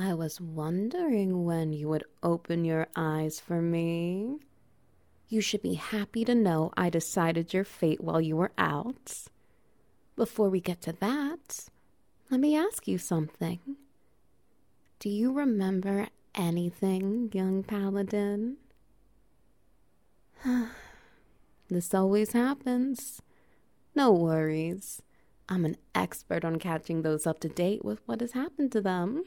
I was wondering when you would open your eyes for me. You should be happy to know I decided your fate while you were out. Before we get to that, let me ask you something. Do you remember anything, young paladin? This always happens. No worries. I'm an expert on catching those up to date with what has happened to them.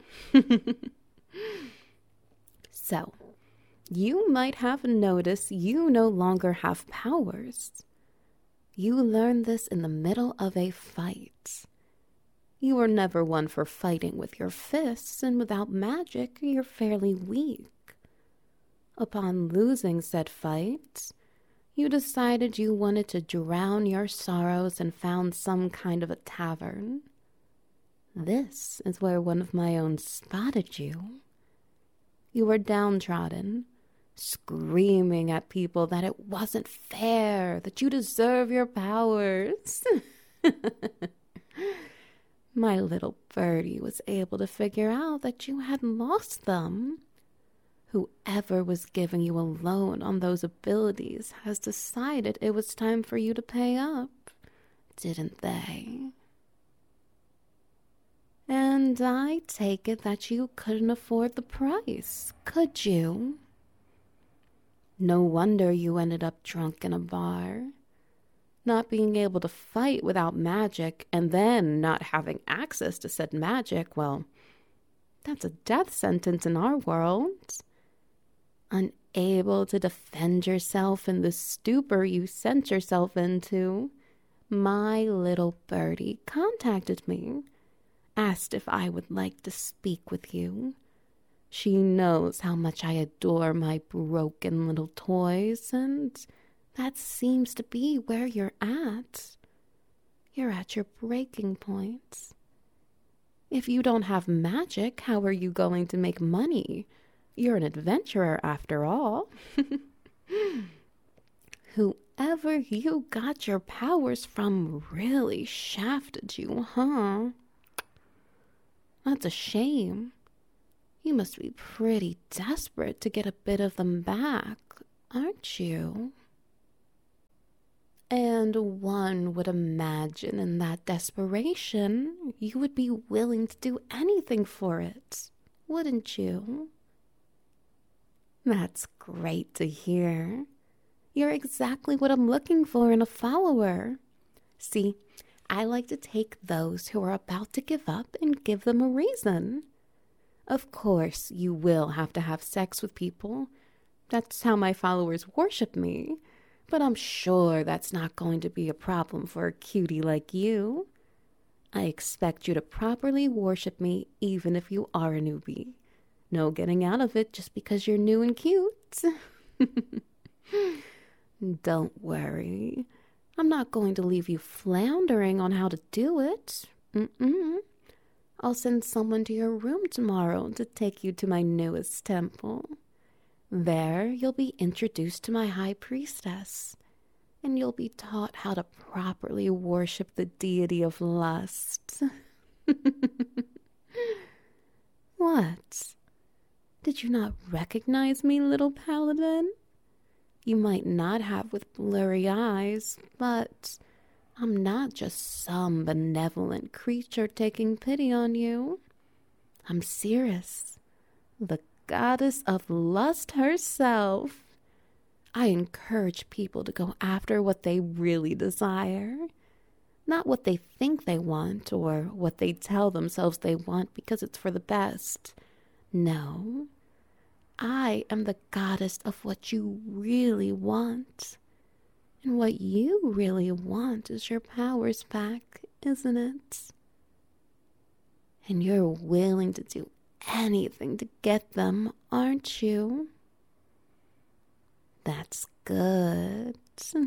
So, you might have noticed you no longer have powers. You learned this in the middle of a fight. You were never one for fighting with your fists, and without magic, you're fairly weak. Upon losing said fight, you decided you wanted to drown your sorrows and found some kind of a tavern. This is where one of my own spotted you. You were downtrodden, screaming at people that it wasn't fair, that you deserve your powers. My little birdie was able to figure out that you had lost them. Whoever was giving you a loan on those abilities has decided it was time for you to pay up, didn't they? And I take it that you couldn't afford the price, could you? No wonder you ended up drunk in a bar. Not being able to fight without magic and then not having access to said magic, well, that's a death sentence in our world. Unable to defend yourself in the stupor you sent yourself into, my little birdie contacted me, asked if I would like to speak with you. She knows how much I adore my broken little toys, and that seems to be where you're at. You're at your breaking point. If you don't have magic, how are you going to make money? You're an adventurer after all. Whoever you got your powers from really shafted you, huh? That's a shame. You must be pretty desperate to get a bit of them back, aren't you? And one would imagine in that desperation you would be willing to do anything for it, wouldn't you? That's great to hear. You're exactly what I'm looking for in a follower. See, I like to take those who are about to give up and give them a reason. Of course, you will have to have sex with people. That's how my followers worship me. But I'm sure that's not going to be a problem for a cutie like you. I expect you to properly worship me even if you are a newbie. No getting out of it just because you're new and cute. Don't worry. I'm not going to leave you floundering on how to do it. I'll send someone to your room tomorrow to take you to my newest temple. There, you'll be introduced to my high priestess, and you'll be taught how to properly worship the deity of lust. What? Did you not recognize me, little paladin? You might not have with blurry eyes, but I'm not just some benevolent creature taking pity on you. I'm Ceres, the goddess of lust herself. I encourage people to go after what they really desire, not what they think they want or what they tell themselves they want because it's for the best. No, I am the goddess of what you really want. And what you really want is your powers back, isn't it? And you're willing to do anything to get them, aren't you? That's good.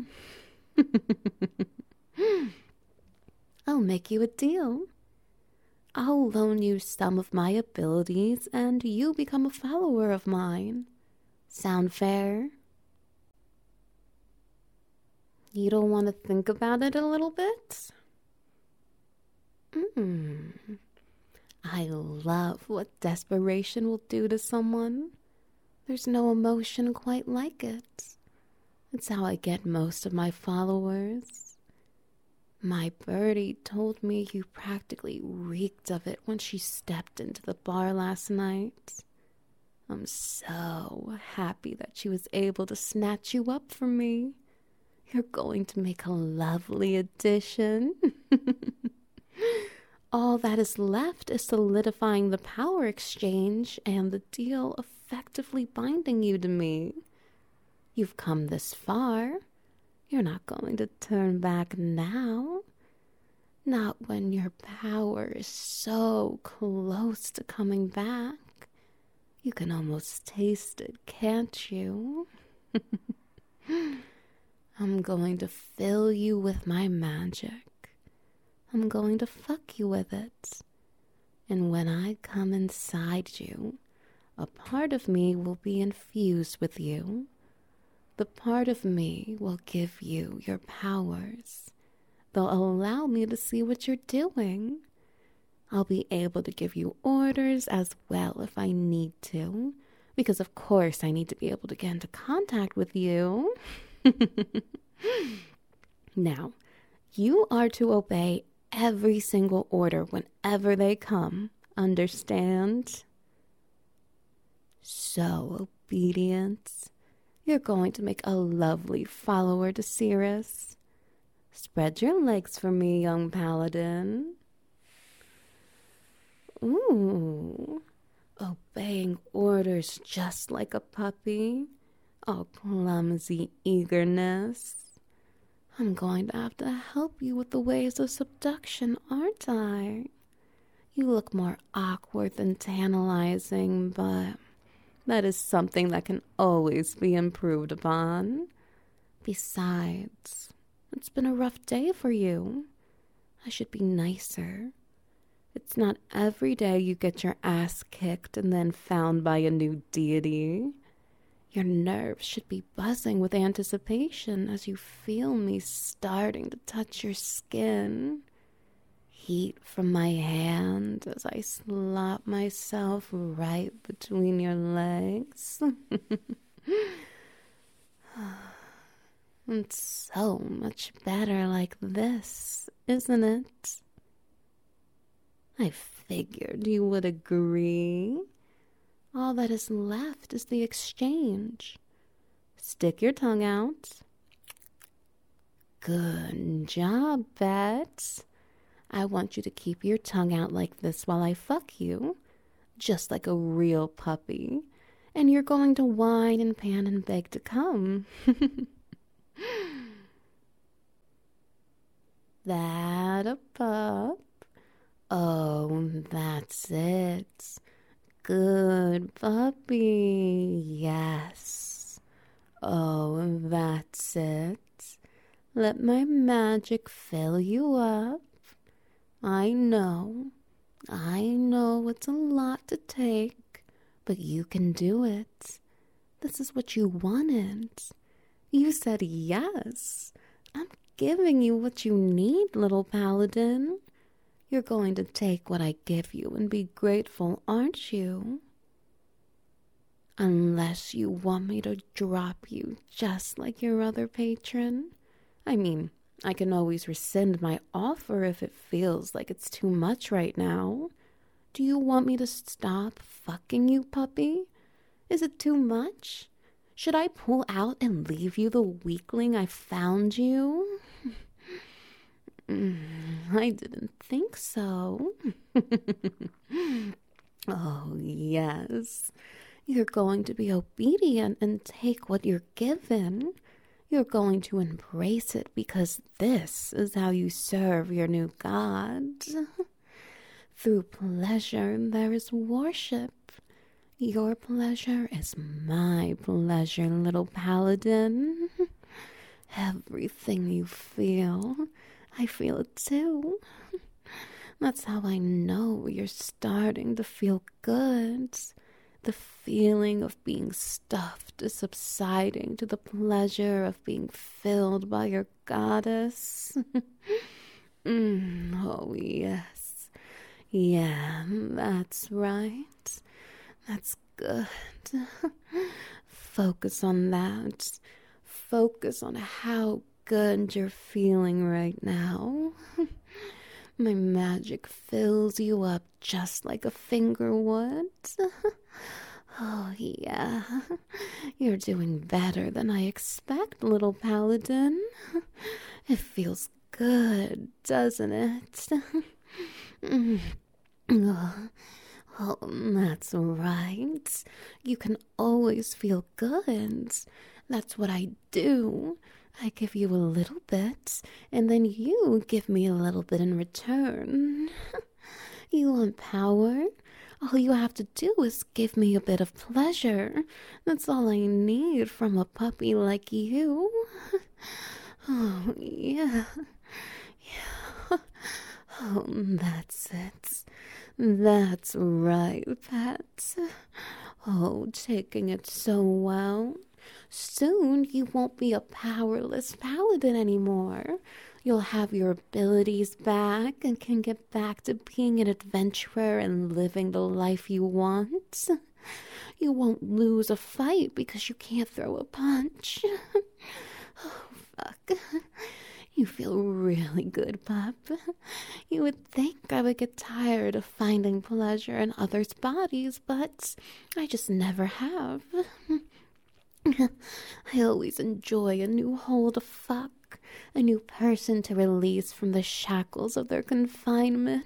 I'll make you a deal. I'll loan you some of my abilities and you become a follower of mine. Sound fair? You don't want to think about it a little bit? I love what desperation will do to someone. There's no emotion quite like it. It's how I get most of my followers. My birdie told me you practically reeked of it when she stepped into the bar last night. I'm so happy that she was able to snatch you up for me. You're going to make a lovely addition. All that is left is solidifying the power exchange and the deal effectively binding you to me. You've come this far. You're not going to turn back now. Not when your power is so close to coming back. You can almost taste it, can't you? I'm going to fill you with my magic. I'm going to fuck you with it. And when I come inside you, a part of me will be infused with you. The part of me will give you your powers. They'll allow me to see what you're doing. I'll be able to give you orders as well if I need to, because of course I need to be able to get into contact with you. Now, you are to obey every single order whenever they come, understand? So obedient. You're going to make a lovely follower to Cirrus. Spread your legs for me, young paladin. Ooh, obeying orders just like a puppy. Oh, clumsy eagerness. I'm going to have to help you with the ways of subduction, aren't I? You look more awkward than tantalizing, but that is something that can always be improved upon. Besides, it's been a rough day for you. I should be nicer. It's not every day you get your ass kicked and then found by a new deity. Your nerves should be buzzing with anticipation as you feel me starting to touch your skin. Heat from my hand as I slap myself right between your legs. It's so much better like this, isn't it? I figured you would agree. All that is left is the exchange. Stick your tongue out. Good job, Bet. I want you to keep your tongue out like this while I fuck you, just like a real puppy. And you're going to whine and pan and beg to come. That a pup? Oh, that's it. Good puppy, yes. Oh, that's it. Let my magic fill you up. I know it's a lot to take, but you can do it. This is what you wanted. You said yes. I'm giving you what you need, little paladin. You're going to take what I give you and be grateful, aren't you? Unless you want me to drop you just like your other patron. I mean, I can always rescind my offer if it feels like it's too much right now. Do you want me to stop fucking you, puppy? Is it too much? Should I pull out and leave you the weakling I found you? I didn't think so. Oh, yes. You're going to be obedient and take what you're given. You're going to embrace it because this is how you serve your new god. Through pleasure, there is worship. Your pleasure is my pleasure, little paladin. Everything you feel, I feel it too. That's how I know you're starting to feel good. The feeling of being stuffed is subsiding to the pleasure of being filled by your goddess. Oh, yes. Yeah, that's right. That's good. Focus on that. Focus on how good you're feeling right now. My magic fills you up just like a finger would. Oh, yeah. You're doing better than I expect, little paladin. It feels good, doesn't it? Oh, oh, that's right. You can always feel good. That's what I do. I give you a little bit, and then you give me a little bit in return. You want power? All you have to do is give me a bit of pleasure. That's all I need from a puppy like you. Oh, yeah. Yeah. Oh, that's it. That's right, pet. Oh, taking it so well. Soon you won't be a powerless paladin anymore. You'll have your abilities back and can get back to being an adventurer and living the life you want. You won't lose a fight because you can't throw a punch. Oh, fuck. You feel really good, pup. You would think I would get tired of finding pleasure in others' bodies, but I just never have. I always enjoy a new hole to fuck, a new person to release from the shackles of their confinement.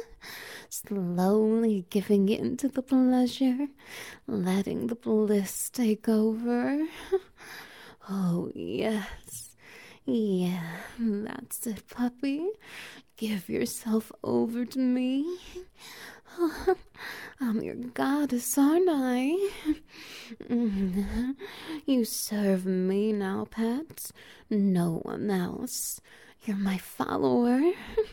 Slowly giving in to the pleasure, letting the bliss take over. Oh, yes. Yeah, that's it, puppy. Give yourself over to me. I'm your goddess, aren't I? You serve me now, pet. No one else. You're my follower.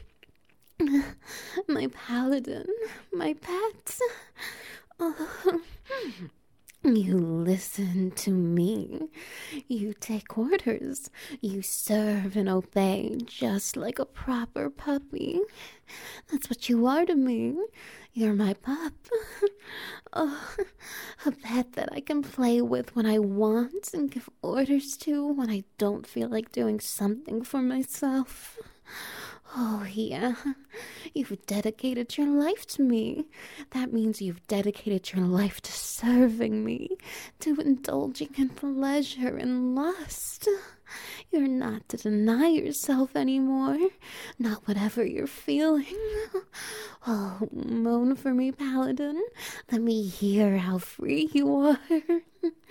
My paladin. My pet. Oh. You listen to me. You take orders. You serve and obey just like a proper puppy. That's what you are to me. You're my pup. Oh, a pet that I can play with when I want and give orders to when I don't feel like doing something for myself. Oh, yeah. You've dedicated your life to me. That means you've dedicated your life to serving me, to indulging in pleasure and lust. You're not to deny yourself anymore, not whatever you're feeling. Oh, moan for me, paladin. Let me hear how free you are.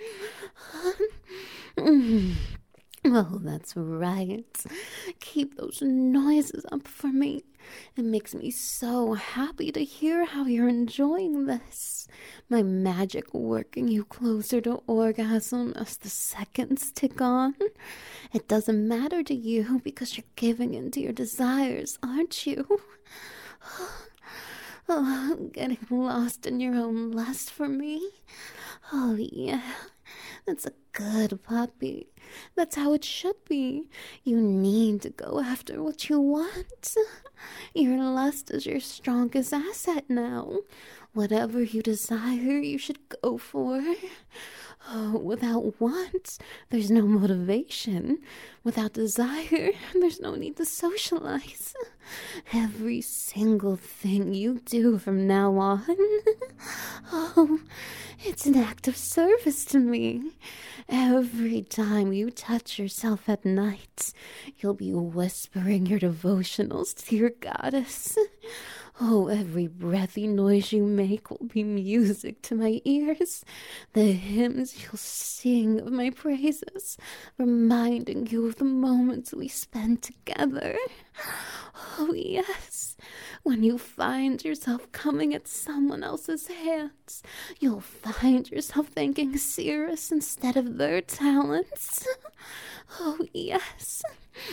Oh, that's right. Keep those noises up for me. It makes me so happy to hear how you're enjoying this. My magic working you closer to orgasm as the seconds tick on. It doesn't matter to you because you're giving in to your desires, aren't you? Oh, getting lost in your own lust for me. Oh, yeah. That's a good puppy. That's how it should be. You need to go after what you want. Your lust is your strongest asset now. Whatever you desire, you should go for. Oh, without want, there's no motivation. Without desire, there's no need to socialize. Every single thing you do from now on, oh, it's an act of service to me. Every time you touch yourself at night, you'll be whispering your devotionals to your goddess. Oh, every breathy noise you make will be music to my ears. The hymns you'll sing of my praises, reminding you of the moments we spent together. Oh, yes. When you find yourself coming at someone else's hands, you'll find yourself thanking Cirrus instead of their talents. Oh, yes.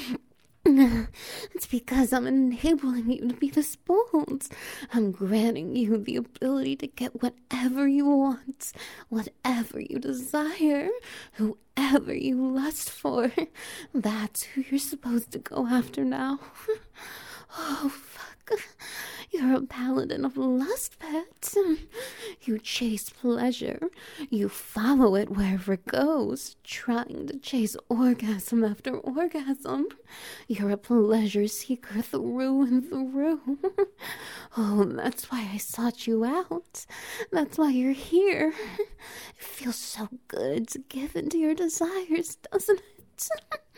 It's because I'm enabling you to be this bold. I'm granting you the ability to get whatever you want, whatever you desire, whoever you lust for. That's who you're supposed to go after now. Oh, fuck. You're a paladin of lust, pet. You chase pleasure. You follow it wherever it goes, trying to chase orgasm after orgasm. You're a pleasure seeker through and through. Oh, that's why I sought you out. That's why you're here. It feels so good to give in to your desires, doesn't it?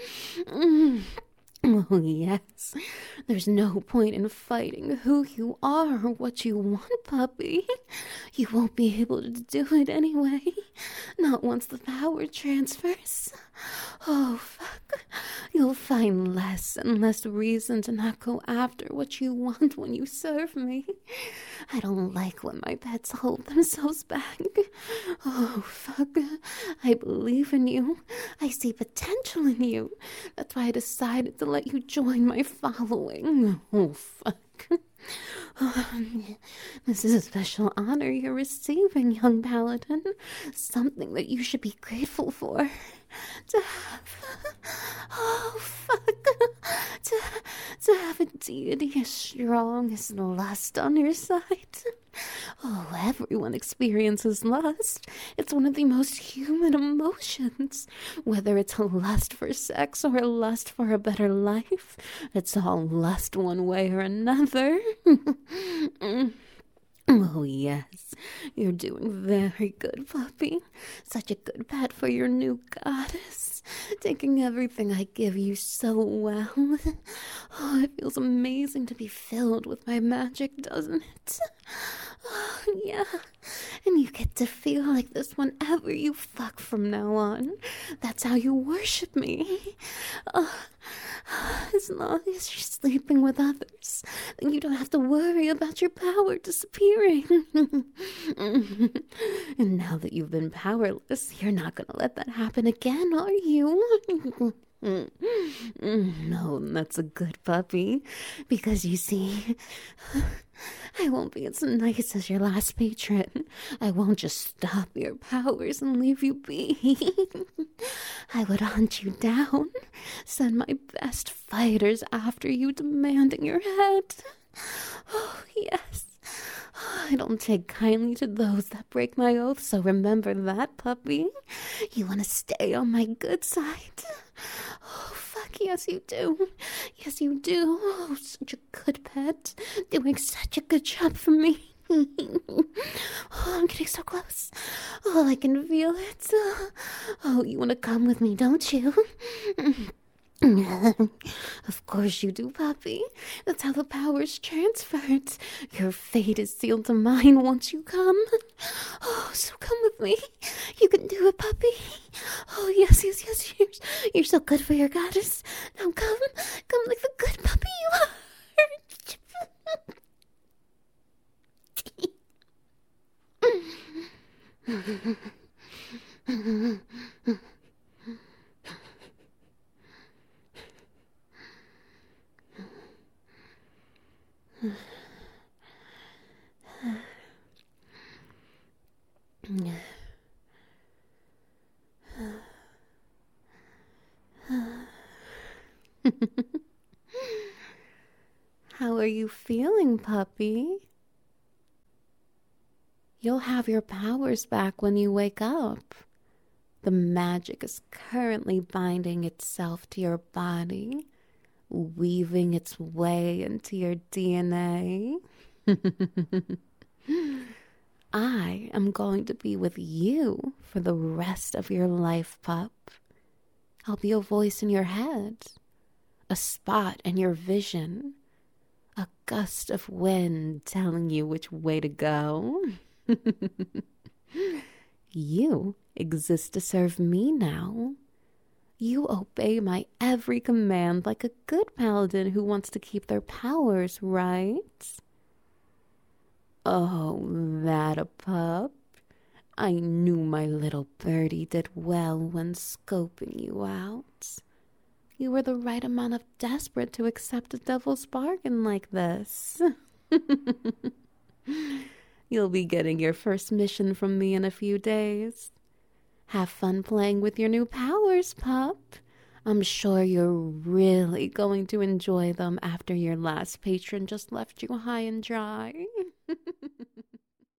Oh, yes. There's no point in fighting who you are or what you want, puppy. You won't be able to do it anyway. Not once the power transfers. Oh, fuck. You'll find less and less reason to not go after what you want when you serve me. I don't like when my pets hold themselves back. Oh, fuck. I believe in you. I see potential in you. That's why I decided to let you join my following. Oh, fuck. This is a special honor you're receiving, young paladin. Something that you should be grateful for. To have... Oh, fuck. To have a deity as strong as lust on your side. Oh, everyone experiences lust. It's one of the most human emotions. Whether it's a lust for sex or a lust for a better life, it's all lust one way or another. Oh, yes, you're doing very good, puppy. Such a good pet for your new goddess. Taking everything I give you so well. Oh, it feels amazing to be filled with my magic, doesn't it? Oh, yeah. And you get to feel like this whenever you fuck from now on. That's how you worship me. As long as you're sleeping with others, then you don't have to worry about your power disappearing. And now that you've been powerless, you're not gonna let that happen again, are you? No, that's a good puppy. Because you see, I won't be as nice as your last patron. I won't just stop your powers and leave you be. I would hunt you down, send my best fighters after you, demanding your head. Oh, yes. I don't take kindly to those that break my oath, so remember that, puppy. You want to stay on my good side? Oh, fuck, yes you do. Yes you do. Oh, such a good pet. Doing such a good job for me. Oh, I'm getting so close. Oh, I can feel it. Oh, you want to come with me, don't you? Of course you do, puppy. That's how the power's transferred. Your fate is sealed to mine once you come. Oh, so come with me. You can do it, puppy. Oh, yes. You're so good for your goddess. Now come like the good puppy you are. How are you feeling, puppy? You'll have your powers back when you wake up. The magic is currently binding itself to your body, weaving its way into your DNA. I am going to be with you for the rest of your life, pup. I'll be a voice in your head, a spot in your vision, a gust of wind telling you which way to go. You exist to serve me now. You obey my every command like a good paladin who wants to keep their powers, right? Oh, that a pup. I knew my little birdie did well when scoping you out. You were the right amount of desperate to accept a devil's bargain like this. You'll be getting your first mission from me in a few days. Have fun playing with your new powers, pup. I'm sure you're really going to enjoy them after your last patron just left you high and dry.